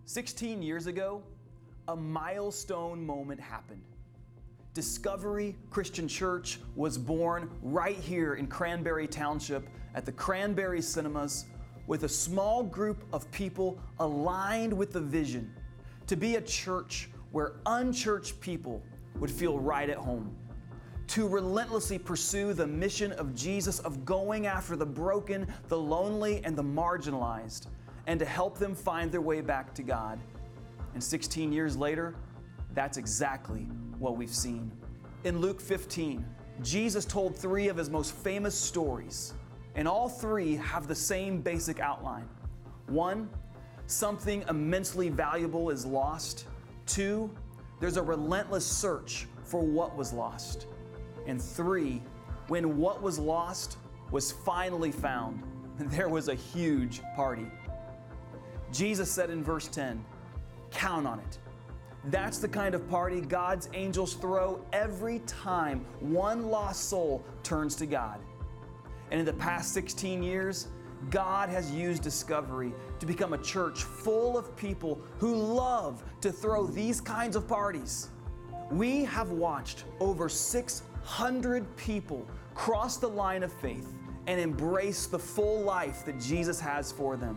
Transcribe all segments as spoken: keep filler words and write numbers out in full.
sixteen years ago, a milestone moment happened. Discovery Christian Church was born right here in Cranberry Township at the Cranberry Cinemas with a small group of people aligned with the vision to be a church where unchurched people would feel right at home, to relentlessly pursue the mission of Jesus of going after the broken, the lonely, and the marginalized, and to help them find their way back to God. And sixteen years later, that's exactly what we've seen. In Luke fifteen, Jesus told three of his most famous stories, and all three have the same basic outline. One, something immensely valuable is lost. Two, there's a relentless search for what was lost. And three, when what was lost was finally found, there was a huge party. Jesus said in verse ten, count on it. That's the kind of party God's angels throw every time one lost soul turns to God. And in the past sixteen years, God has used Discovery to become a church full of people who love to throw these kinds of parties. We have watched over six hundred people cross the line of faith and embrace the full life that Jesus has for them.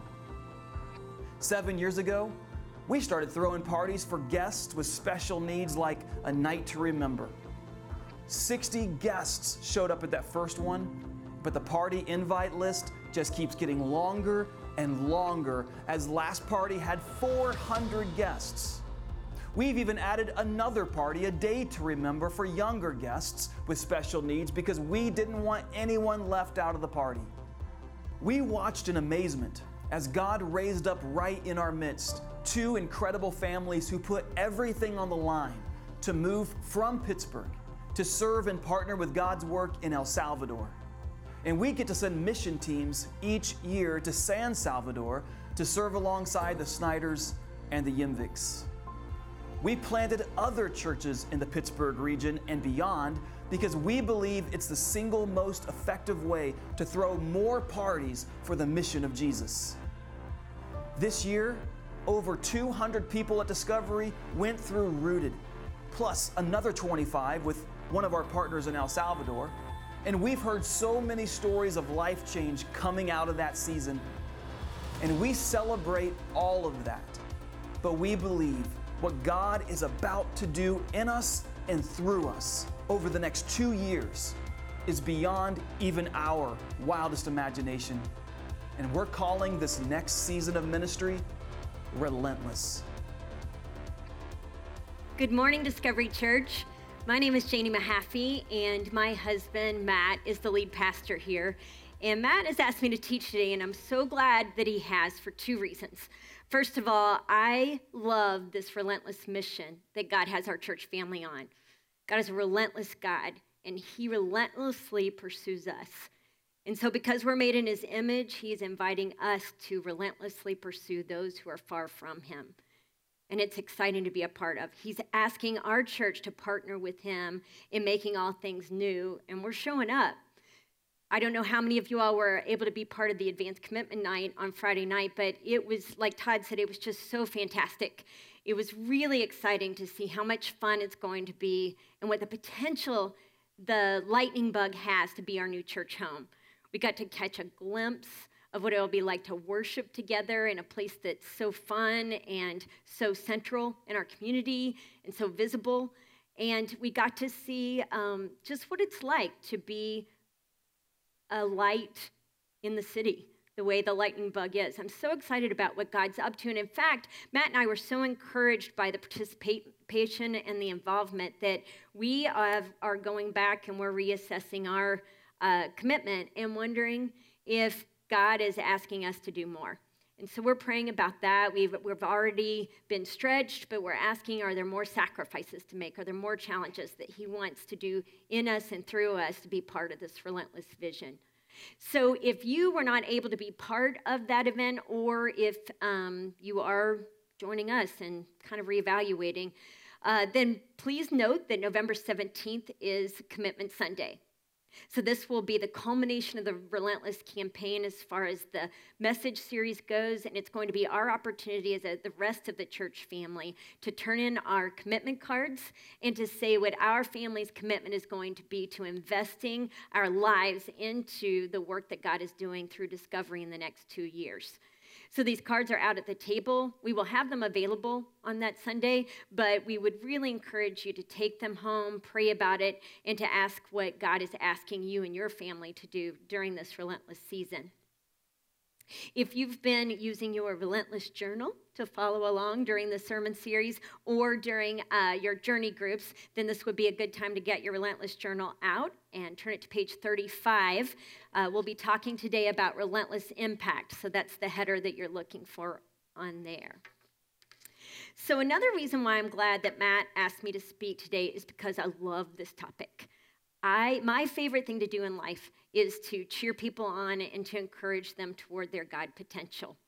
Seven years ago, we started throwing parties for guests with special needs like a night to remember. sixty guests showed up at that first one, but the party invite list just keeps getting longer and longer as last party had four hundred guests. We've even added another party, a day to remember for younger guests with special needs because we didn't want anyone left out of the party. We watched in amazement as God raised up right in our midst two incredible families who put everything on the line to move from Pittsburgh to serve and partner with God's work in El Salvador. And we get to send mission teams each year to San Salvador to serve alongside the Snyders and the Yimviks. We planted other churches in the Pittsburgh region and beyond because we believe it's the single most effective way to throw more parties for the mission of Jesus. This year, over two hundred people at Discovery went through Rooted, plus another twenty-five with one of our partners in El Salvador. And we've heard so many stories of life change coming out of that season. And we celebrate all of that. But we believe what God is about to do in us and through us over the next two years is beyond even our wildest imagination. And we're calling this next season of ministry Relentless. Good morning, Discovery Church. My name is Janie Mahaffey, and my husband, Matt, is the lead pastor here. And Matt has asked me to teach today, and I'm so glad that he has for two reasons. First of all, I love this relentless mission that God has our church family on. God is a relentless God, and he relentlessly pursues us. And so because we're made in his image, he is inviting us to relentlessly pursue those who are far from him. And it's exciting to be a part of. He's asking our church to partner with him in making all things new, and we're showing up. I don't know how many of you all were able to be part of the advanced commitment night on Friday night, but it was, like Todd said, it was just so fantastic. It was really exciting to see how much fun it's going to be and what the potential the Lightning Bug has to be our new church home. We got to catch a glimpse of what it'll be like to worship together in a place that's so fun and so central in our community and so visible. And we got to see um, just what it's like to be a light in the city, the way the Lightning Bug is. I'm so excited about what God's up to. And in fact, Matt and I were so encouraged by the participation and the involvement that we have, are going back and we're reassessing our uh, commitment and wondering if God is asking us to do more. And so we're praying about that. We've, we've already been stretched, but we're asking, are there more sacrifices to make? Are there more challenges that he wants to do in us and through us to be part of this relentless vision? So if you were not able to be part of that event, or if um, you are joining us and kind of reevaluating, uh, then please note that November seventeenth is Commitment Sunday. So this will be the culmination of the Relentless campaign as far as the message series goes, and it's going to be our opportunity as a, the rest of the church family to turn in our commitment cards and to say what our family's commitment is going to be to investing our lives into the work that God is doing through Discovery in the next two years. So these cards are out at the table. We will have them available on that Sunday, but we would really encourage you to take them home, pray about it, and to ask what God is asking you and your family to do during this Relentless season. If you've been using your Relentless journal to follow along during the sermon series or during uh, your journey groups, then this would be a good time to get your Relentless journal out and turn it to page thirty-five. Uh, we'll be talking today about relentless impact, so that's the header that you're looking for on there. So another reason why I'm glad that Matt asked me to speak today is because I love this topic. I, my favorite thing to do in life is to cheer people on and to encourage them toward their God potential.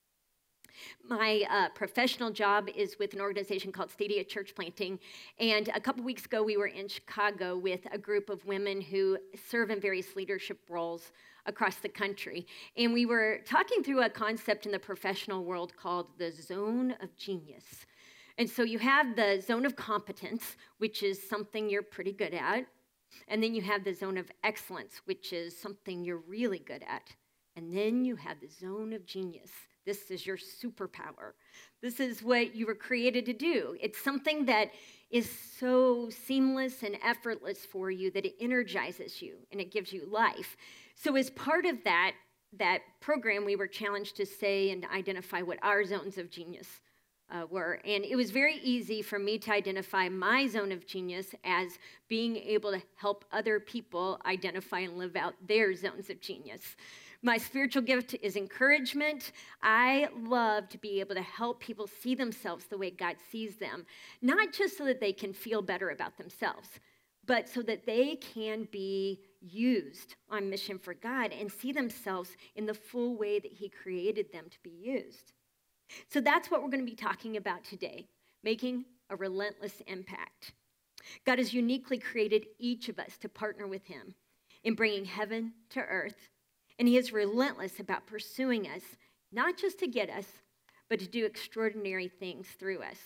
My uh, professional job is with an organization called Stadia Church Planting, and a couple weeks ago we were in Chicago with a group of women who serve in various leadership roles across the country, and we were talking through a concept in the professional world called the zone of genius. And so you have the zone of competence, which is something you're pretty good at. And then you have the zone of excellence, which is something you're really good at. And then you have the zone of genius. This is your superpower. This is what you were created to do. It's something that is so seamless and effortless for you that it energizes you and it gives you life. So as part of that, that program, we were challenged to say and identify what our zones of genius Uh, were. And it was very easy for me to identify my zone of genius as being able to help other people identify and live out their zones of genius. My spiritual gift is encouragement. I love to be able to help people see themselves the way God sees them, not just so that they can feel better about themselves, but so that they can be used on mission for God and see themselves in the full way that He created them to be used. So that's what we're going to be talking about today, making a relentless impact. God has uniquely created each of us to partner with Him in bringing heaven to earth, and He is relentless about pursuing us, not just to get us, but to do extraordinary things through us.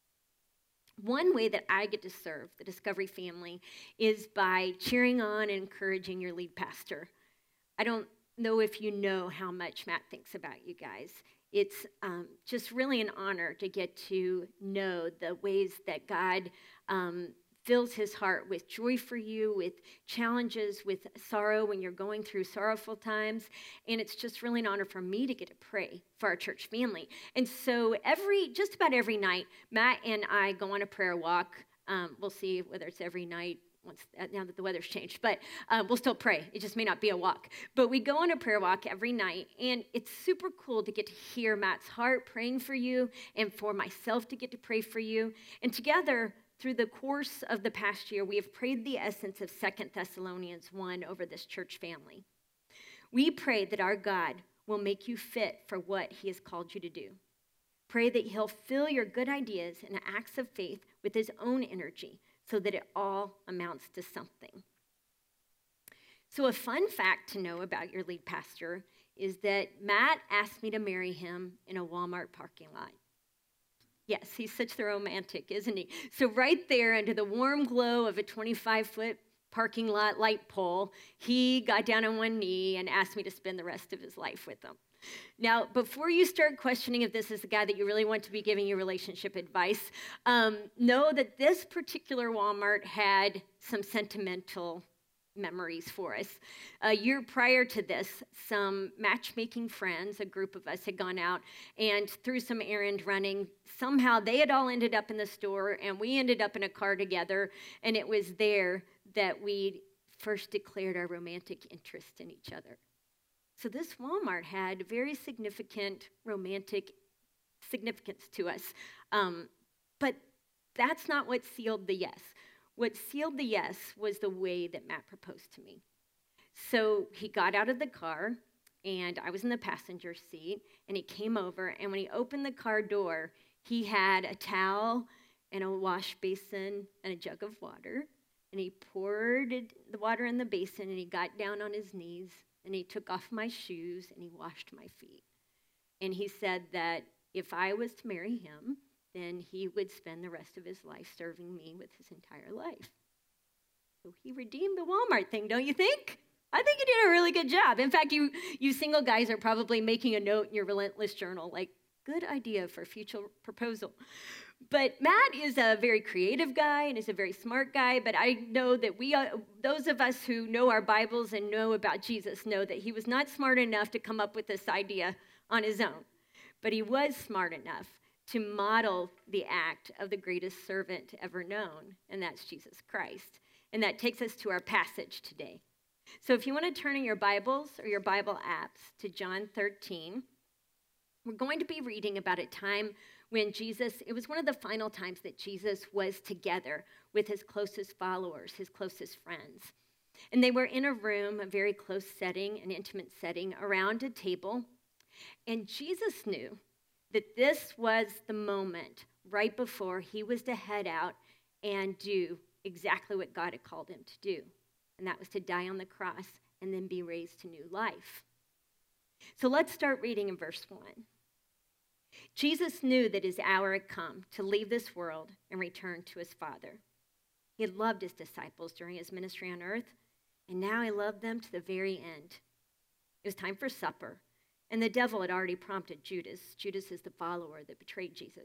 One way that I get to serve the Discovery family is by cheering on and encouraging your lead pastor. I don't know if you know how much Matt thinks about you guys. It's um, just really an honor to get to know the ways that God um, fills His heart with joy for you, with challenges, with sorrow when you're going through sorrowful times. And it's just really an honor for me to get to pray for our church family. And so every, just about every night, Matt and I go on a prayer walk. Um, we'll see whether it's every night once now that the weather's changed, but uh, we'll still pray. It just may not be a walk. But we go on a prayer walk every night, and it's super cool to get to hear Matt's heart praying for you and for myself to get to pray for you. And together, through the course of the past year, we have prayed the essence of Second Thessalonians one over this church family. We pray that our God will make you fit for what He has called you to do. Pray that He'll fill your good ideas and acts of faith with His own energy, so that it all amounts to something. So a fun fact to know about your lead pastor is that Matt asked me to marry him in a Walmart parking lot. Yes, he's such the romantic, isn't he? So right there under the warm glow of a twenty-five-foot parking lot light pole, he got down on one knee and asked me to spend the rest of his life with him. Now, before you start questioning if this is the guy that you really want to be giving you relationship advice, um, know that this particular Walmart had some sentimental memories for us. A year prior to this, some matchmaking friends, a group of us, had gone out, and through some errand running, somehow they had all ended up in the store, and we ended up in a car together, and it was there that we first declared our romantic interest in each other. So this Walmart had very significant romantic significance to us. Um, but that's not what sealed the yes. What sealed the yes was the way that Matt proposed to me. So he got out of the car, and I was in the passenger seat, and he came over, and when he opened the car door, he had a towel and a wash basin and a jug of water. and he poured it- the water in the basin, and he got down on his knees, and he took off my shoes, and he washed my feet. And he said that if I was to marry him, then he would spend the rest of his life serving me with his entire life. So he redeemed the Walmart thing, don't you think? I think he did a really good job. In fact, you, you single guys are probably making a note in your Relentless journal, like, good idea for a future proposal. But Matt is a very creative guy and is a very smart guy, but I know that we, uh, those of us who know our Bibles and know about Jesus know that he was not smart enough to come up with this idea on his own, but he was smart enough to model the act of the greatest servant ever known, and that's Jesus Christ. And that takes us to our passage today. So if you want to turn in your Bibles or your Bible apps to John thirteen, we're going to be reading about a time when Jesus, it was one of the final times that Jesus was together with his closest followers, his closest friends. And they were in a room, a very close setting, an intimate setting, around a table. And Jesus knew that this was the moment right before he was to head out and do exactly what God had called him to do. And that was to die on the cross and then be raised to new life. So let's start reading in verse one. Jesus knew that his hour had come to leave this world and return to his Father. He had loved his disciples during his ministry on earth, and now he loved them to the very end. It was time for supper, and the devil had already prompted Judas. Judas is the follower that betrayed Jesus.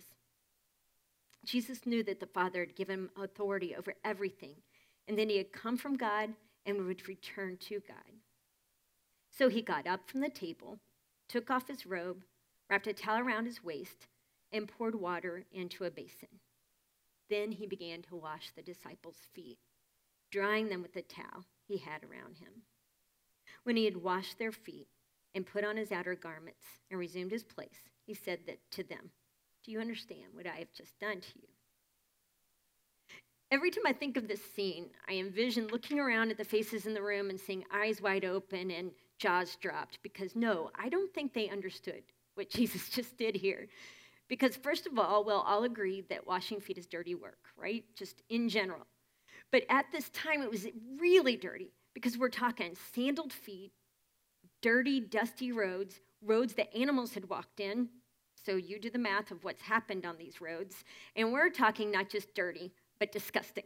Jesus knew that the Father had given him authority over everything, and then he had come from God and would return to God. So he got up from the table, took off his robe, wrapped a towel around his waist, and poured water into a basin. Then he began to wash the disciples' feet, drying them with the towel he had around him. When he had washed their feet and put on his outer garments and resumed his place, he said that to them, "Do you understand what I have just done to you?" Every time I think of this scene, I envision looking around at the faces in the room and seeing eyes wide open and jaws dropped, because no, I don't think they understood what Jesus just did here. Because first of all, we'll all agree that washing feet is dirty work, right? Just in general. But at this time, it was really dirty, because we're talking sandaled feet, dirty, dusty roads, roads that animals had walked in. So you do the math of what's happened on these roads. And we're talking not just dirty, but disgusting.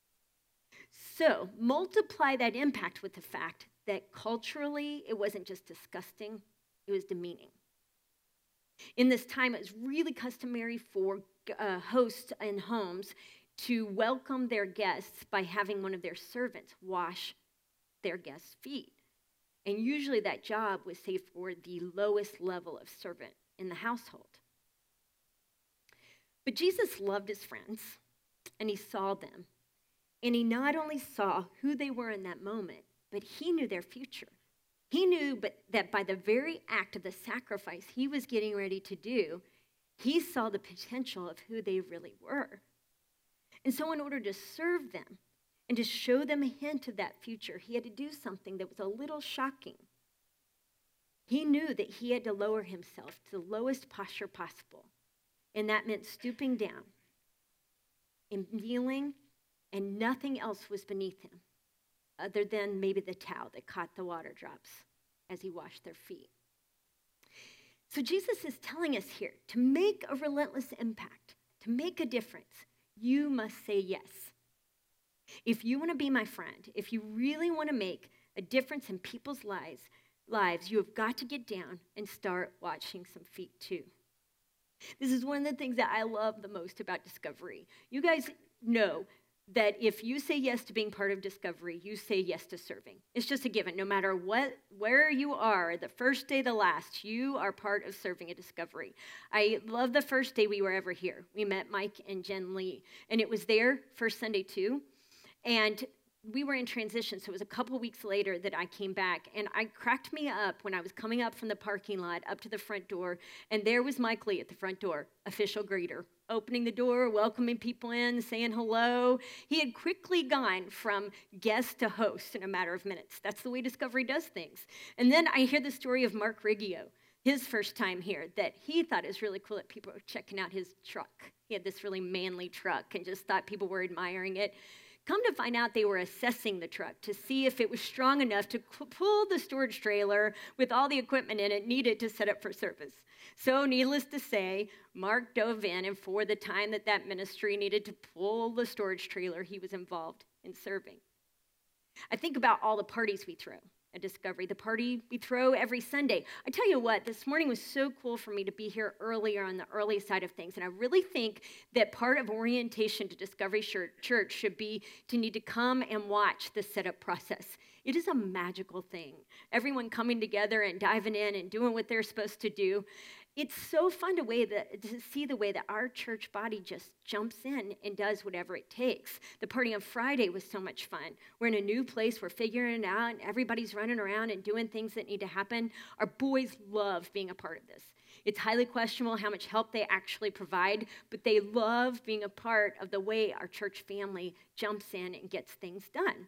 So multiply that impact with the fact that culturally, it wasn't just disgusting, it was demeaning. In this time, it was really customary for uh, hosts in homes to welcome their guests by having one of their servants wash their guests' feet. And usually that job was saved for the lowest level of servant in the household. But Jesus loved his friends, and he saw them. And he not only saw who they were in that moment, but he knew their future. He knew but that by the very act of the sacrifice he was getting ready to do, he saw the potential of who they really were. And so in order to serve them and to show them a hint of that future, he had to do something that was a little shocking. He knew that he had to lower himself to the lowest posture possible, and that meant stooping down and kneeling, and nothing else was beneath him other than maybe the towel that caught the water drops as he washed their feet. So Jesus is telling us here, to make a relentless impact, to make a difference, you must say yes. If you want to be my friend, if you really want to make a difference in people's lives, lives, you have got to get down and start washing some feet too. This is one of the things that I love the most about Discovery. You guys know that if you say yes to being part of Discovery, you say yes to serving. It's just a given. No matter what, where you are, the first day, the last, you are part of serving at Discovery. I love the first day we were ever here. We met Mike and Jen Lee, and it was their first Sunday too. And we were in transition, so it was a couple weeks later that I came back, and I cracked me up when I was coming up from the parking lot up to the front door, and there was Mike Lee at the front door, official greeter, opening the door, welcoming people in, saying hello. He had quickly gone from guest to host in a matter of minutes. That's the way Discovery does things. And then I hear the story of Mark Riggio, his first time here, that he thought it was really cool that people were checking out his truck. He had this really manly truck and just thought people were admiring it. Come to find out, they were assessing the truck to see if it was strong enough to pull the storage trailer with all the equipment in it needed to set up for service. So needless to say, Mark dove in, and for the time that that ministry needed to pull the storage trailer, he was involved in serving. I think about all the parties we throw at Discovery, the party we throw every Sunday. I tell you what, this morning was so cool for me to be here earlier on the early side of things, and I really think that part of orientation to Discovery Church should be to need to come and watch the setup process. It is a magical thing. Everyone coming together and diving in and doing what they're supposed to do. It's so fun to, way that, to see the way that our church body just jumps in and does whatever it takes. The party on Friday was so much fun. We're in a new place. We're figuring it out, and everybody's running around and doing things that need to happen. Our boys love being a part of this. It's highly questionable how much help they actually provide, but they love being a part of the way our church family jumps in and gets things done.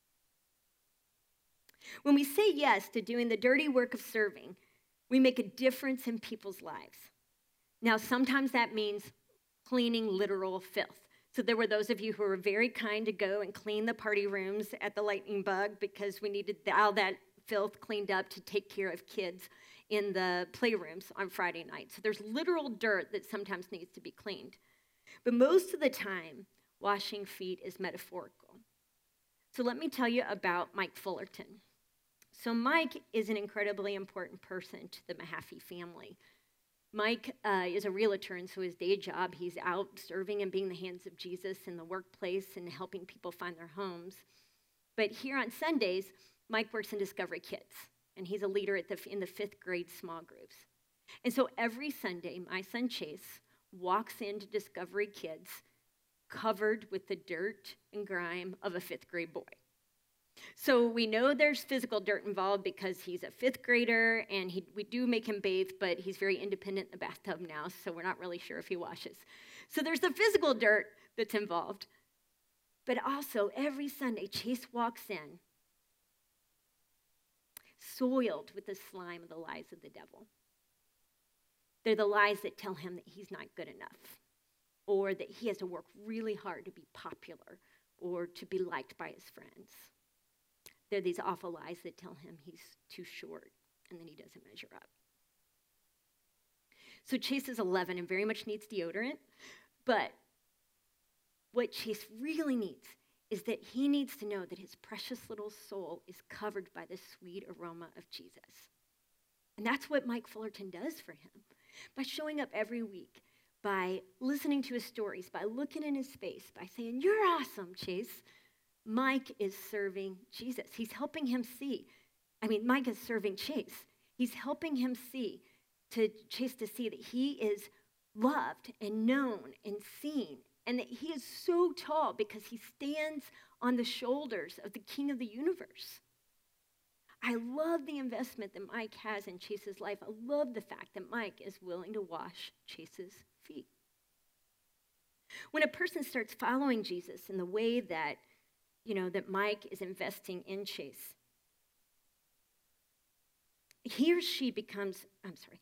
When we say yes to doing the dirty work of serving, we make a difference in people's lives. Now, sometimes that means cleaning literal filth. So there were those of you who were very kind to go and clean the party rooms at the Lightning Bug because we needed all that filth cleaned up to take care of kids in the playrooms on Friday night. So there's literal dirt that sometimes needs to be cleaned. But most of the time, washing feet is metaphorical. So let me tell you about Mike Fullerton. So Mike is an incredibly important person to the Mahaffey family. Mike uh, is a realtor, and so his day job, he's out serving and being the hands of Jesus in the workplace and helping people find their homes. But here on Sundays, Mike works in Discovery Kids, and he's a leader at the, in the fifth grade small groups. And so every Sunday, my son Chase walks into Discovery Kids covered with the dirt and grime of a fifth grade boy. So we know there's physical dirt involved because he's a fifth grader, and he, we do make him bathe, but he's very independent in the bathtub now, so we're not really sure if he washes. So there's the physical dirt that's involved. But also, every Sunday, Chase walks in soiled with the slime of the lies of the devil. They're the lies that tell him that he's not good enough, or that he has to work really hard to be popular, or to be liked by his friends. They're these awful lies that tell him he's too short and that he doesn't measure up. So Chase is eleven and very much needs deodorant, but what Chase really needs is that he needs to know that his precious little soul is covered by the sweet aroma of Jesus. And that's what Mike Fullerton does for him. By showing up every week, by listening to his stories, by looking in his face, by saying, "You're awesome, Chase," Mike is serving Jesus. He's helping him see. I mean, Mike is serving Chase. He's helping him see, to Chase to see that he is loved and known and seen, and that he is so tall because he stands on the shoulders of the King of the universe. I love the investment that Mike has in Chase's life. I love the fact that Mike is willing to wash Chase's feet. When a person starts following Jesus in the way that you know, that Mike is investing in Chase, he or she becomes, I'm sorry,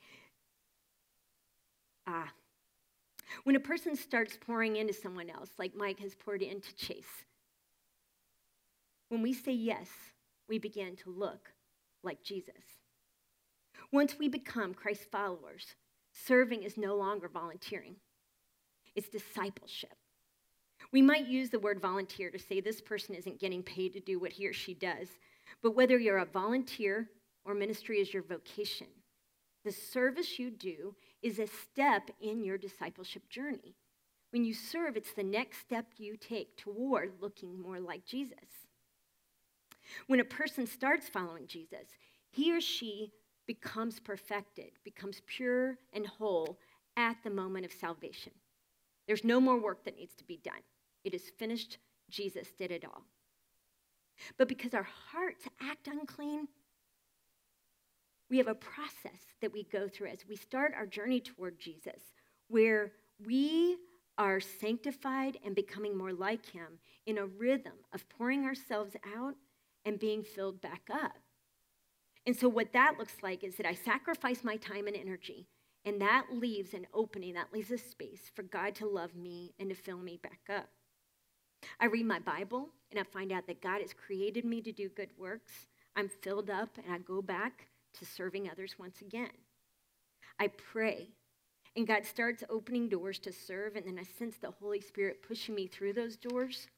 ah, when a person starts pouring into someone else, like Mike has poured into Chase, when we say yes, we begin to look like Jesus. Once we become Christ followers, serving is no longer volunteering. It's discipleship. We might use the word volunteer to say this person isn't getting paid to do what he or she does, but whether you're a volunteer or ministry is your vocation, the service you do is a step in your discipleship journey. When you serve, it's the next step you take toward looking more like Jesus. When a person starts following Jesus, he or she becomes perfected, becomes pure and whole at the moment of salvation. There's no more work that needs to be done. It is finished. Jesus did it all. But because our hearts act unclean, we have a process that we go through as we start our journey toward Jesus, where we are sanctified and becoming more like him in a rhythm of pouring ourselves out and being filled back up. And so what that looks like is that I sacrifice my time and energy, and that leaves an opening, that leaves a space for God to love me and to fill me back up. I read my Bible and I find out that God has created me to do good works. I'm filled up and I go back to serving others once again. I pray and God starts opening doors to serve, and then I sense the Holy Spirit pushing me through those doors.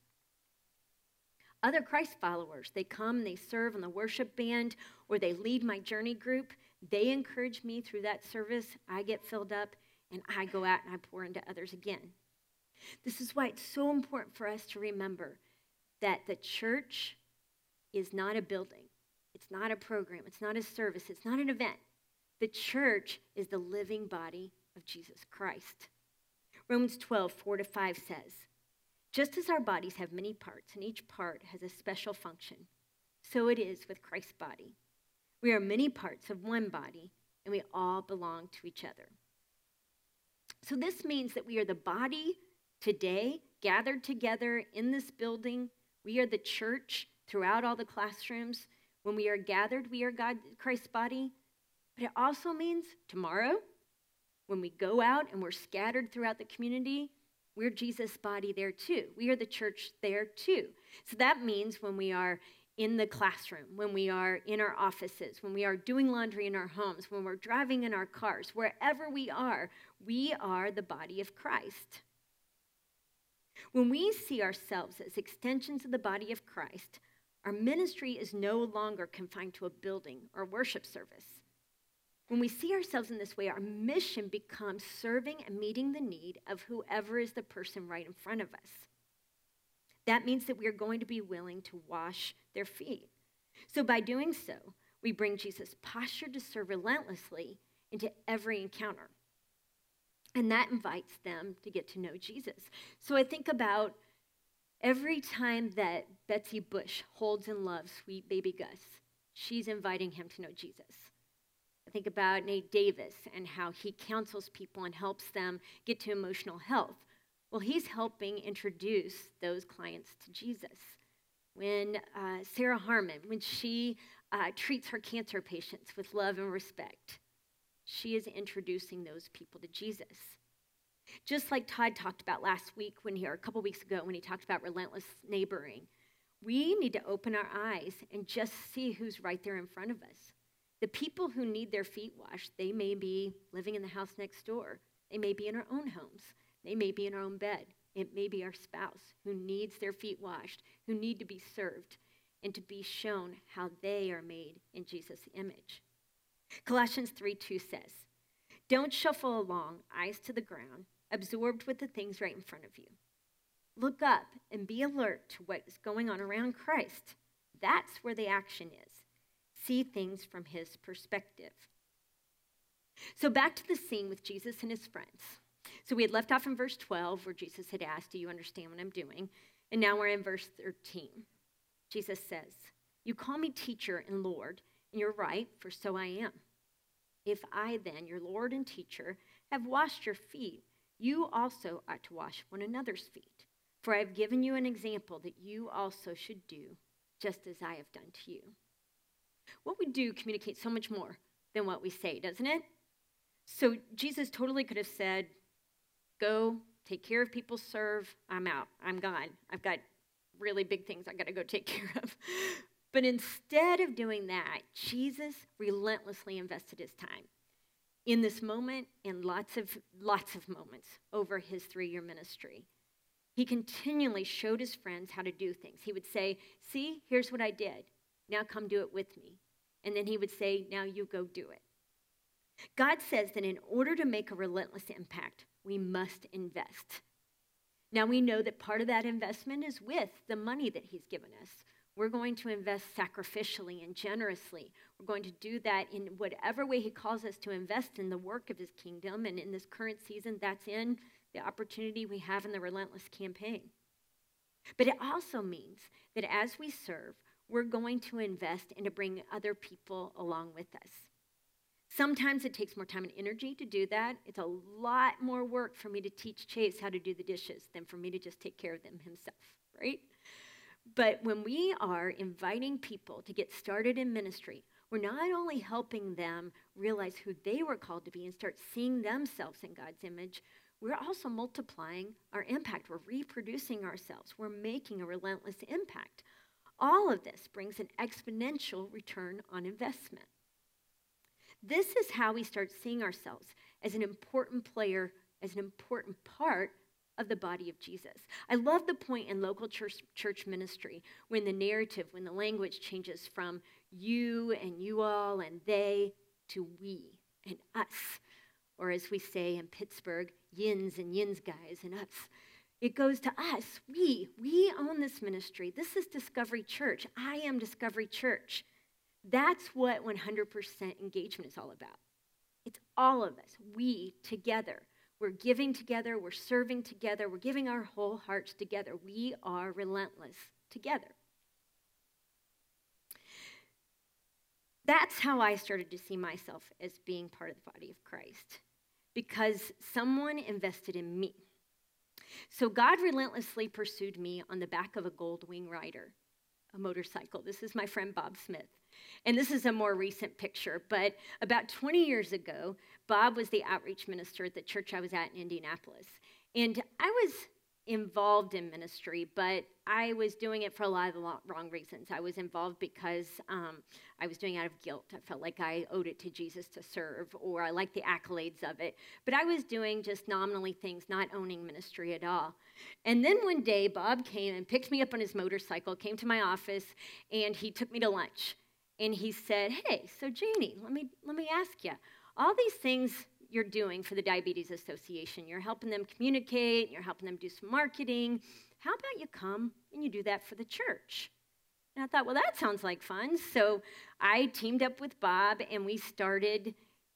Other Christ followers, they come, they serve on the worship band, or they lead my journey group. They encourage me through that service. I get filled up, and I go out and I pour into others again. This is why it's so important for us to remember that the church is not a building. It's not a program. It's not a service. It's not an event. The church is the living body of Jesus Christ. Romans twelve, four to five says, just as our bodies have many parts and each part has a special function, so it is with Christ's body. We are many parts of one body, and we all belong to each other. So this means that we are the body today, gathered together in this building. We are the church throughout all the classrooms. When we are gathered, we are God, Christ's body. But it also means tomorrow, when we go out and we're scattered throughout the community, we're Jesus' body there too. We are the church there too. So that means when we are in the classroom, when we are in our offices, when we are doing laundry in our homes, when we're driving in our cars, wherever we are, we are the body of Christ. When we see ourselves as extensions of the body of Christ, our ministry is no longer confined to a building or worship service. When we see ourselves in this way, our mission becomes serving and meeting the need of whoever is the person right in front of us. That means that we are going to be willing to wash their feet. So by doing so, we bring Jesus' posture to serve relentlessly into every encounter. And that invites them to get to know Jesus. So I think about every time that Betsy Bush holds and loves sweet baby Gus, she's inviting him to know Jesus. I think about Nate Davis and how he counsels people and helps them get to emotional health. Well, he's helping introduce those clients to Jesus. When uh, Sarah Harmon, when she uh, treats her cancer patients with love and respect, she is introducing those people to Jesus. Just like Todd talked about last week, when he, or a couple weeks ago, when he talked about relentless neighboring, we need to open our eyes and just see who's right there in front of us. The people who need their feet washed, they may be living in the house next door. They may be in our own homes. They may be in our own bed. It may be our spouse who needs their feet washed, who need to be served, and to be shown how they are made in Jesus' image. Colossians three two says, don't shuffle along, eyes to the ground, absorbed with the things right in front of you. Look up and be alert to what is going on around Christ. That's where the action is. See things from his perspective. So back to the scene with Jesus and his friends. So we had left off in verse twelve where Jesus had asked, do you understand what I'm doing? And now we're in verse thirteen. Jesus says, you call me teacher and Lord, and you're right, for so I am. If I then, your Lord and teacher, have washed your feet, you also ought to wash one another's feet. For I have given you an example that you also should do, just as I have done to you. What we do communicates so much more than what we say, doesn't it? So Jesus totally could have said, go, take care of people, serve, I'm out, I'm gone. I've got really big things I got to go take care of. But instead of doing that, Jesus relentlessly invested his time in this moment and lots of, lots of moments over his three-year ministry. He continually showed his friends how to do things. He would say, see, here's what I did. Now come do it with me. And then he would say, now you go do it. God says that in order to make a relentless impact, we must invest. Now we know that part of that investment is with the money that he's given us. We're going to invest sacrificially and generously. We're going to do that in whatever way he calls us to invest in the work of his kingdom. And in this current season, that's in the opportunity we have in the Relentless campaign. But it also means that as we serve, we're going to invest and to bring other people along with us. Sometimes it takes more time and energy to do that. It's a lot more work for me to teach Chase how to do the dishes than for me to just take care of them himself, right? But when we are inviting people to get started in ministry, we're not only helping them realize who they were called to be and start seeing themselves in God's image, we're also multiplying our impact. We're reproducing ourselves. We're making a relentless impact. All of this brings an exponential return on investment. This is how we start seeing ourselves as an important player, as an important part of the body of Jesus. I love the point in local church, church ministry when the narrative, when the language changes from you and you all and they to we and us. Or as we say in Pittsburgh, yins and yins guys and us. It goes to us. We, we own this ministry. This is Discovery Church. I am Discovery Church. That's what one hundred percent engagement is all about. It's all of us, we together. We're giving together, we're serving together, we're giving our whole hearts together. We are relentless together. That's how I started to see myself as being part of the body of Christ, because someone invested in me. So God relentlessly pursued me on the back of a Goldwing Rider, a motorcycle. This is my friend Bob Smith. And this is a more recent picture, but about twenty years ago, Bob was the outreach minister at the church I was at in Indianapolis. And I was involved in ministry, but I was doing it for a lot of the wrong reasons. I was involved because um, I was doing it out of guilt. I felt like I owed it to Jesus to serve, or I liked the accolades of it. But I was doing just nominally things, not owning ministry at all. And then one day, Bob came and picked me up on his motorcycle, came to my office, and he took me to lunch. And he said, hey, so Janie, let me let me ask you, all these things you're doing for the Diabetes Association, you're helping them communicate, you're helping them do some marketing. How about you come and you do that for the church? And I thought, well, that sounds like fun. So I teamed up with Bob, and we started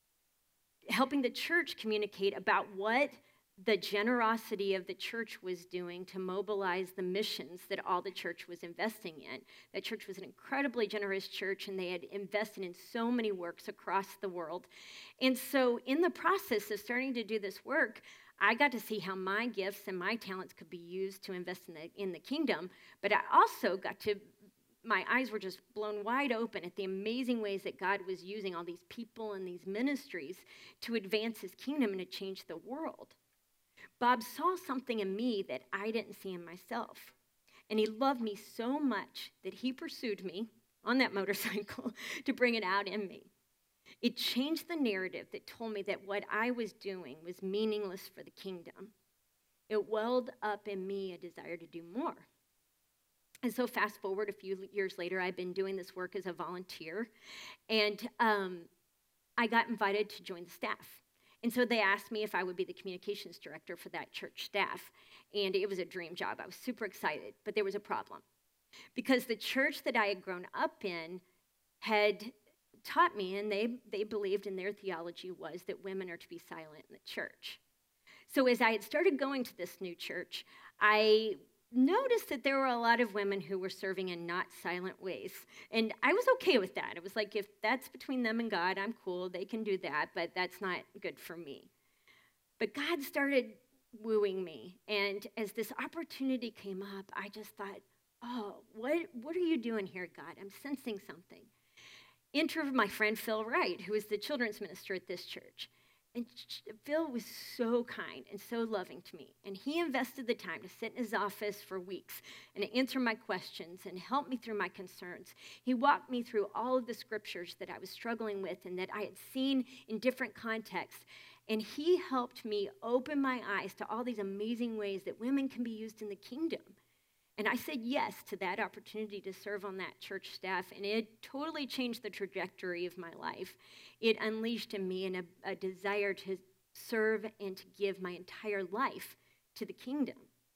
helping the church communicate about what the generosity of the church was doing to mobilize the missions that all the church was investing in. That church was an incredibly generous church, and they had invested in so many works across the world. And so in the process of starting to do this work, I got to see how my gifts and my talents could be used to invest in the, in the kingdom, but I also got to, my eyes were just blown wide open at the amazing ways that God was using all these people and these ministries to advance his kingdom and to change the world. Bob saw something in me that I didn't see in myself. And he loved me so much that he pursued me on that motorcycle to bring it out in me. It changed the narrative that told me that what I was doing was meaningless for the kingdom. It welled up in me a desire to do more. And so fast forward a few years later, I've been doing this work as a volunteer. And um, I got invited to join the staff. And so they asked me if I would be the communications director for that church staff. And it was a dream job. I was super excited, but there was a problem. Because the church that I had grown up in had taught me, and they, they believed in their theology was that women are to be silent in the church. So as I had started going to this new church, I noticed that there were a lot of women who were serving in not silent ways. And I was okay with that. It was like, if that's between them and God, I'm cool. They can do that, but that's not good for me. But God started wooing me. And as this opportunity came up, I just thought, oh, what, what are you doing here, God? I'm sensing something. Enter my friend Phil Wright, who is the children's minister at this church. And Phil was so kind and so loving to me. And he invested the time to sit in his office for weeks and to answer my questions and help me through my concerns. He walked me through all of the scriptures that I was struggling with and that I had seen in different contexts. And he helped me open my eyes to all these amazing ways that women can be used in the kingdom. And I said yes to that opportunity to serve on that church staff, and it totally changed the trajectory of my life. It unleashed in me an, a, a desire to serve and to give my entire life to the kingdom.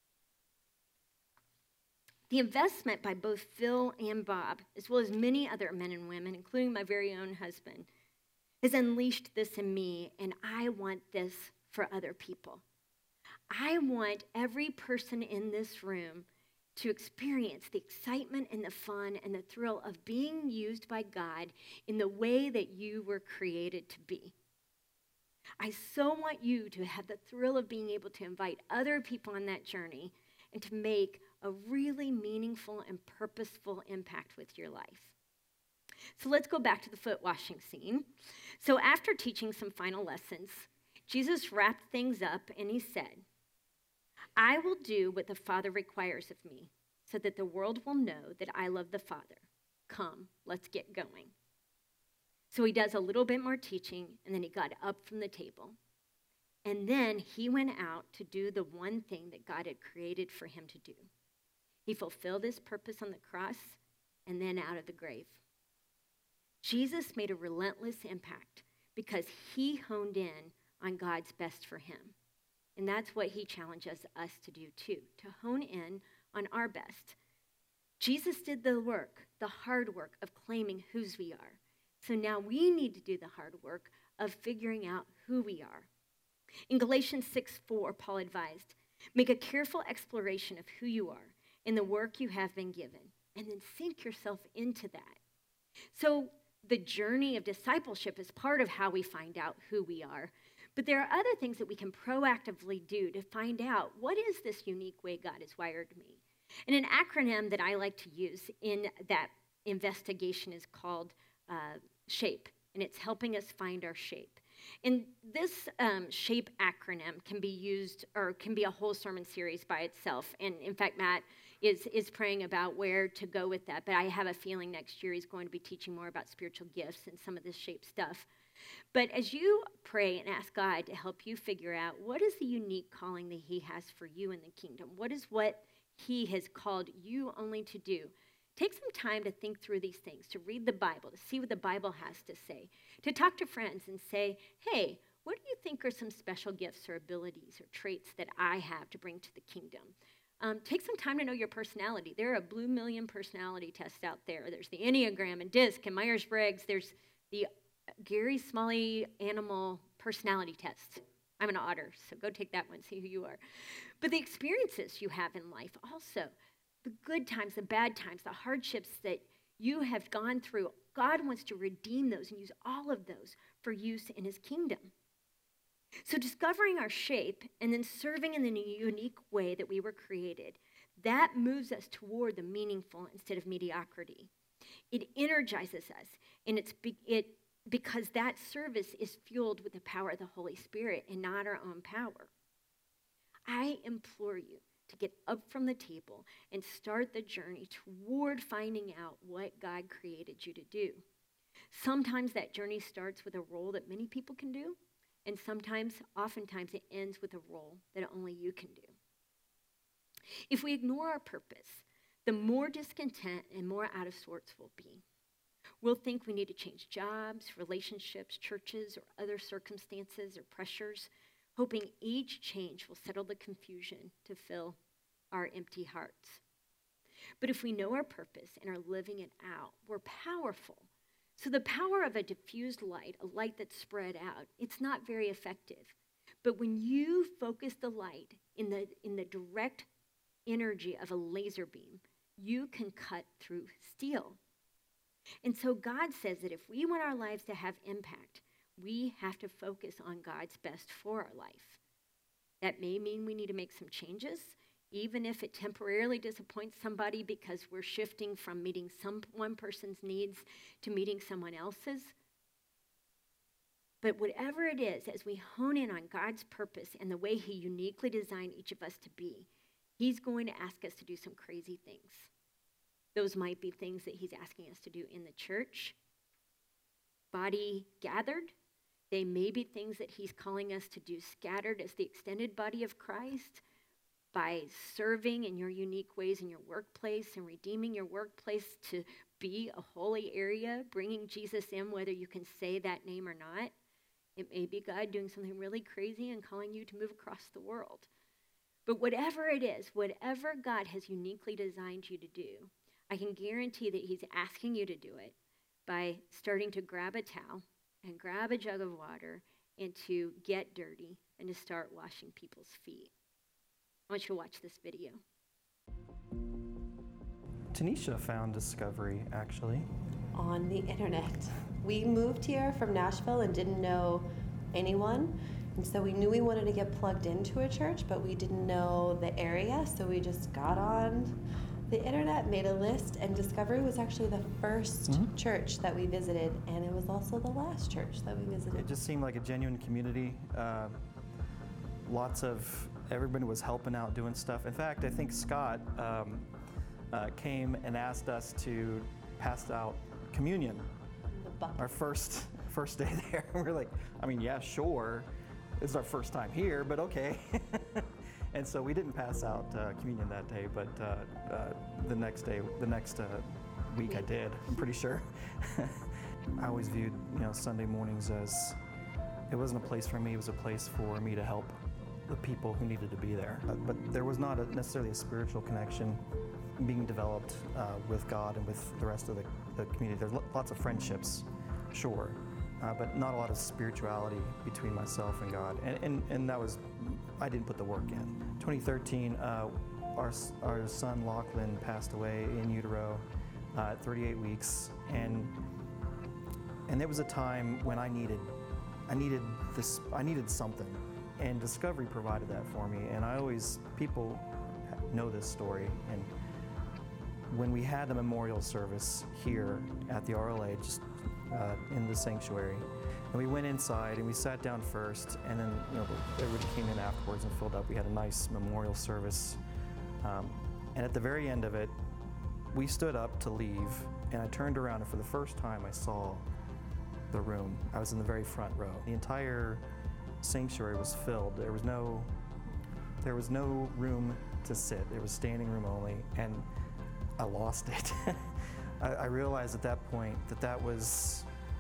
The investment by both Phil and Bob, as well as many other men and women, including my very own husband, has unleashed this in me, and I want this for other people. I want every person in this room to experience the excitement and the fun and the thrill of being used by God in the way that you were created to be. I so want you to have the thrill of being able to invite other people on that journey and to make a really meaningful and purposeful impact with your life. So let's go back to the foot washing scene. So after teaching some final lessons, Jesus wrapped things up and he said, I will do what the Father requires of me so that the world will know that I love the Father. Come, let's get going. So he does a little bit more teaching, and then he got up from the table. And then he went out to do the one thing that God had created for him to do. He fulfilled his purpose on the cross and then out of the grave. Jesus made a relentless impact because he honed in on God's best for him. And that's what he challenges us to do too, to hone in on our best. Jesus did the work, the hard work of claiming whose we are. So now we need to do the hard work of figuring out who we are. In Galatians six four, Paul advised, make a careful exploration of who you are in the work you have been given, and then sink yourself into that. So the journey of discipleship is part of how we find out who we are. But there are other things that we can proactively do to find out, what is this unique way God has wired me? And an acronym that I like to use in that investigation is called uh, SHAPE, and it's helping us find our shape. And this um, SHAPE acronym can be used, or can be a whole sermon series by itself. And in fact, Matt is, is praying about where to go with that. But I have a feeling next year he's going to be teaching more about spiritual gifts and some of this SHAPE stuff. But as you pray and ask God to help you figure out what is the unique calling that he has for you in the kingdom, what is what he has called you only to do, take some time to think through these things, to read the Bible, to see what the Bible has to say, to talk to friends and say, hey, what do you think are some special gifts or abilities or traits that I have to bring to the kingdom? Um, take some time to know your personality. There are a blue million personality tests out there. There's the Enneagram and DISC and Myers-Briggs. There's the Gary Smalley animal personality test. I'm an otter, so go take that one, see who you are. But the experiences you have in life also, the good times, the bad times, the hardships that you have gone through, God wants to redeem those and use all of those for use in his kingdom. So discovering our shape and then serving in the unique way that we were created, that moves us toward the meaningful instead of mediocrity. It energizes us, and it's be- it because that service is fueled with the power of the Holy Spirit and not our own power. I implore you to get up from the table and start the journey toward finding out what God created you to do. Sometimes that journey starts with a role that many people can do, and sometimes, oftentimes, it ends with a role that only you can do. If we ignore our purpose, the more discontent and more out of sorts we'll be. We'll think we need to change jobs, relationships, churches, or other circumstances or pressures, hoping each change will settle the confusion to fill our empty hearts. But if we know our purpose and are living it out, we're powerful. So the power of a diffused light, a light that's spread out, it's not very effective. But when you focus the light in the, in the direct energy of a laser beam, you can cut through steel. And so God says that if we want our lives to have impact, we have to focus on God's best for our life. That may mean we need to make some changes, even if it temporarily disappoints somebody because we're shifting from meeting some one person's needs to meeting someone else's. But whatever it is, as we hone in on God's purpose and the way he uniquely designed each of us to be, he's going to ask us to do some crazy things. Those might be things that he's asking us to do in the church, body gathered. They may be things that he's calling us to do scattered as the extended body of Christ, by serving in your unique ways in your workplace and redeeming your workplace to be a holy area, bringing Jesus in whether you can say that name or not. It may be God doing something really crazy and calling you to move across the world. But whatever it is, whatever God has uniquely designed you to do, I can guarantee that he's asking you to do it by starting to grab a towel and grab a jug of water and to get dirty and to start washing people's feet. I want you to watch this video. Tanisha found Discovery, actually. On the internet. We moved here from Nashville and didn't know anyone. And so we knew we wanted to get plugged into a church, but we didn't know the area. So we just got on The internet made a list, and Discovery was actually the first Mhm. church that we visited, and it was also the last church that we visited. It just seemed like a genuine community. Uh, lots of, everybody was helping out, doing stuff. In fact, I think Scott um, uh, came and asked us to pass out communion The bucket. our first first day there. We're like, I mean, yeah, sure. It's our first time here, but okay. And so we didn't pass out uh, communion that day, but uh, uh, the next day, the next uh, week I did, I'm pretty sure. I always viewed, you know, Sunday mornings as, it wasn't a place for me, it was a place for me to help the people who needed to be there. Uh, but there was not a, necessarily a spiritual connection being developed uh, with God and with the rest of the, the community. There's lo- lots of friendships, sure, uh, but not a lot of spirituality between myself and God. And, and, and that was, I didn't put the work in. twenty thirteen, uh, our, our son Lachlan passed away in utero uh, at thirty-eight weeks. And, and there was a time when I needed, I needed this, I needed something. And Discovery provided that for me. And I always, people know this story. And when we had the memorial service here at the R L A, just uh, in the sanctuary, and we went inside and we sat down first, and then you know everybody came in afterwards and filled up. We had a nice memorial service, um, and at the very end of it, we stood up to leave, and I turned around, and for the first time, I saw the room. I was in the very front row. The entire sanctuary was filled. There was no, there was no room to sit. There was standing room only, and I lost it. I, I realized at that point that that was,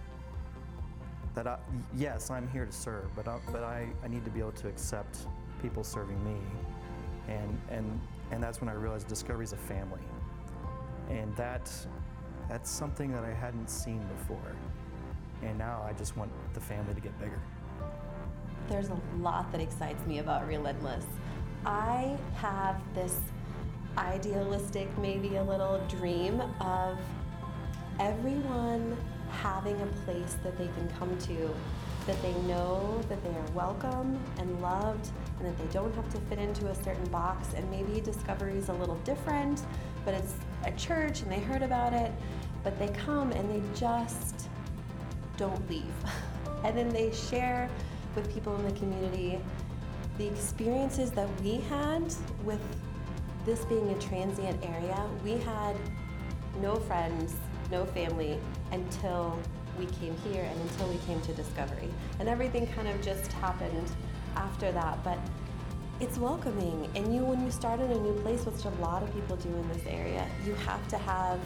that I, yes, I'm here to serve, but I, but I, I need to be able to accept people serving me. And, and, and that's when I realized Discovery is a family. And that, that's something that I hadn't seen before. And now I just want the family to get bigger. There's a lot that excites me about Relentless. I have this idealistic, maybe a little dream of everyone having a place that they can come to, that they know that they are welcome and loved, and that they don't have to fit into a certain box. And maybe Discovery is a little different, but it's a church and they heard about it, but they come and they just don't leave. And then they share with people in the community the experiences that we had with this being a transient area. We had no friends, no family until we came here and until we came to Discovery. And everything kind of just happened after that. But it's welcoming. And you, when you start in a new place, which a lot of people do in this area, you have to have,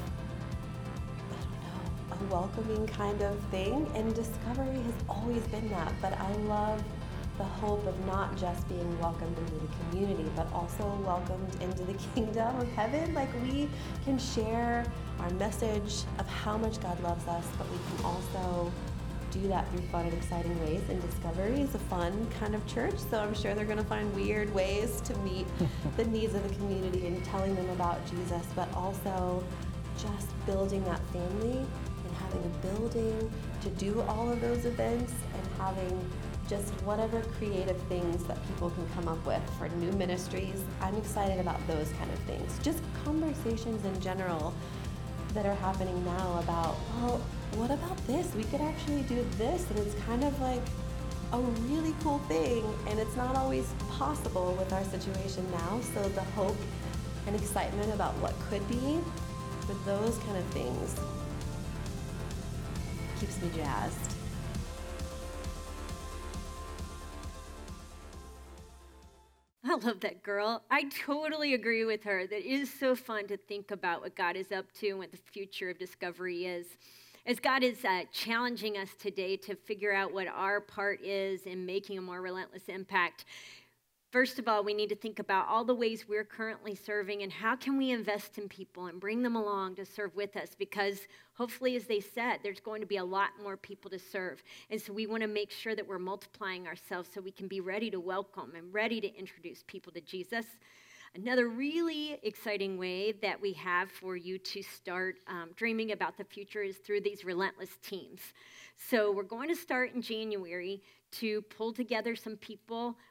I don't know, a welcoming kind of thing. And Discovery has always been that. But I love the hope of not just being welcomed into the community, but also welcomed into the kingdom of heaven. Like, we can share our message of how much God loves us, but we can also do that through fun and exciting ways. And Discovery is a fun kind of church, so I'm sure they're gonna find weird ways to meet the needs of the community and telling them about Jesus, but also just building that family and having a building to do all of those events and having just whatever creative things that people can come up with for new ministries. I'm excited about those kind of things. Just conversations in general that are happening now about, well, what about this? We could actually do this, and it's kind of like a really cool thing, and it's not always possible with our situation now. So the hope and excitement about what could be with those kind of things keeps me jazzed. I love that girl. I totally agree with her. That it is so fun to think about what God is up to and what the future of Discovery is. As God is uh, challenging us today to figure out what our part is in making a more relentless impact, first of all, we need to think about all the ways we're currently serving and how can we invest in people and bring them along to serve with us, because hopefully, as they said, there's going to be a lot more people to serve. And so we want to make sure that we're multiplying ourselves so we can be ready to welcome and ready to introduce people to Jesus. Another really exciting way that we have for you to start um, dreaming about the future is through these relentless teams. So we're going to start in January to pull together some people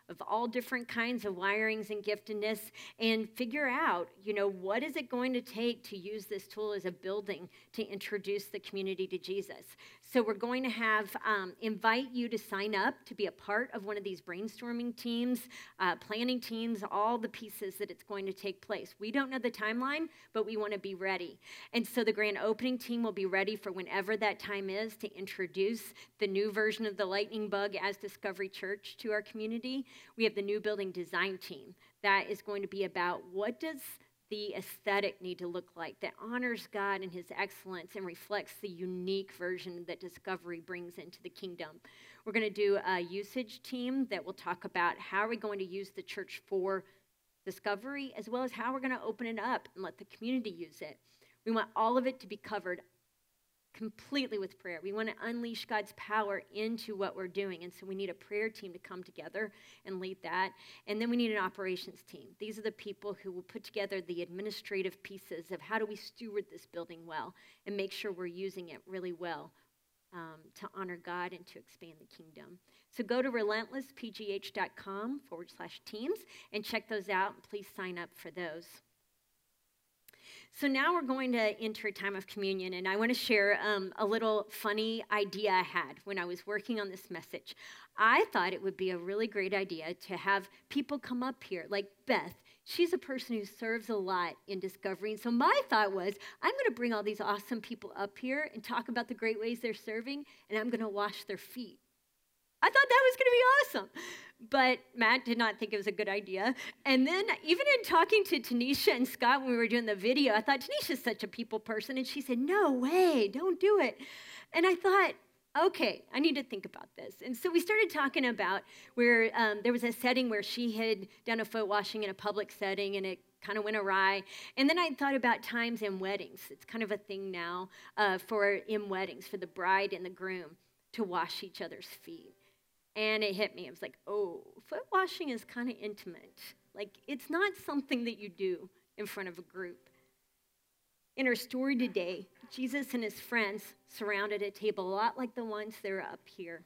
of all different kinds of wirings and giftedness and figure out, you know, what is it going to take to use this tool as a building to introduce the community to Jesus. So we're going to have, um, invite you to sign up to be a part of one of these brainstorming teams, uh, planning teams, all the pieces that it's going to take place. We don't know the timeline, but we want to be ready. And so the grand opening team will be ready for whenever that time is to introduce the new version of the Lightning Bug as Discovery Church to our community. We have the new building design team that is going to be about what does the aesthetic need to look like that honors God and his excellence and reflects the unique version that Discovery brings into the kingdom. We're going to do a usage team that will talk about how are we going to use the church for Discovery, as well as how we're going to open it up and let the community use it. We want all of it to be covered completely with prayer. We want to unleash God's power into what we're doing. And so we need a prayer team to come together and lead that. And then we need an operations team. These are the people who will put together the administrative pieces of how do we steward this building well and make sure we're using it really well um, to honor God and to expand the kingdom. So go to relentlesspgh.com forward slash teams and check those out. Please sign up for those. So now we're going to enter a time of communion, and I want to share um, a little funny idea I had when I was working on this message. I thought it would be a really great idea to have people come up here, like Beth. She's a person who serves a lot in Discovery, and so my thought was, I'm going to bring all these awesome people up here and talk about the great ways they're serving, and I'm going to wash their feet. I thought that was going to be awesome. But Matt did not think it was a good idea. And then even in talking to Tanisha and Scott when we were doing the video, I thought, Tanisha's such a people person. And she said, no way, don't do it. And I thought, okay, I need to think about this. And so we started talking about where um, there was a setting where she had done a foot washing in a public setting, and it kind of went awry. And then I thought about times in weddings. It's kind of a thing now uh, for in weddings, for the bride and the groom to wash each other's feet. And it hit me. I was like, oh, foot washing is kind of intimate. Like, it's not something that you do in front of a group. In our story today, Jesus and his friends surrounded a table a lot like the ones that are up here.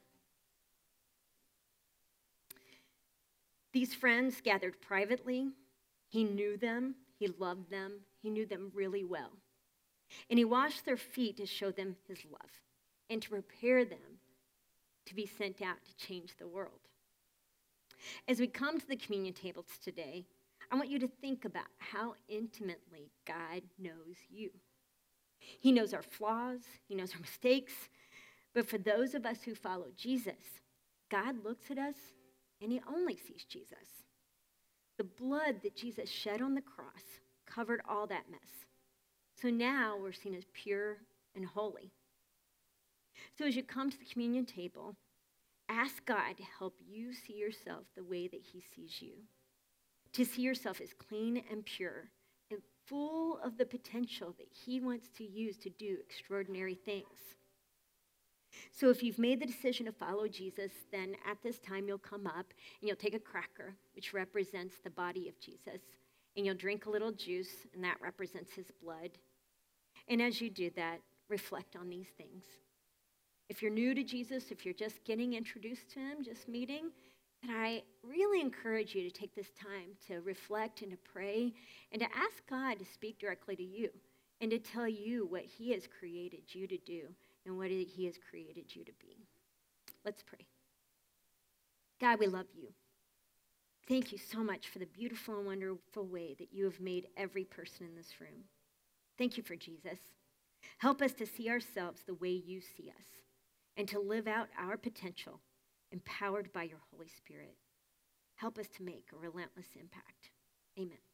These friends gathered privately. He knew them. He loved them. He knew them really well. And he washed their feet to show them his love and to prepare them to be sent out to change the world. As we come to the communion tables today, I want you to think about how intimately God knows you. He knows our flaws, he knows our mistakes, but for those of us who follow Jesus, God looks at us and he only sees Jesus. The blood that Jesus shed on the cross covered all that mess. So now we're seen as pure and holy. So as you come to the communion table, ask God to help you see yourself the way that he sees you. To see yourself as clean and pure and full of the potential that he wants to use to do extraordinary things. So if you've made the decision to follow Jesus, then at this time you'll come up and you'll take a cracker, which represents the body of Jesus, and you'll drink a little juice, and that represents his blood. And as you do that, reflect on these things. If you're new to Jesus, if you're just getting introduced to him, just meeting, then I really encourage you to take this time to reflect and to pray and to ask God to speak directly to you and to tell you what he has created you to do and what he has created you to be. Let's pray. God, we love you. Thank you so much for the beautiful and wonderful way that you have made every person in this room. Thank you for Jesus. Help us to see ourselves the way you see us, and to live out our potential, empowered by your Holy Spirit. Help us to make a relentless impact. Amen.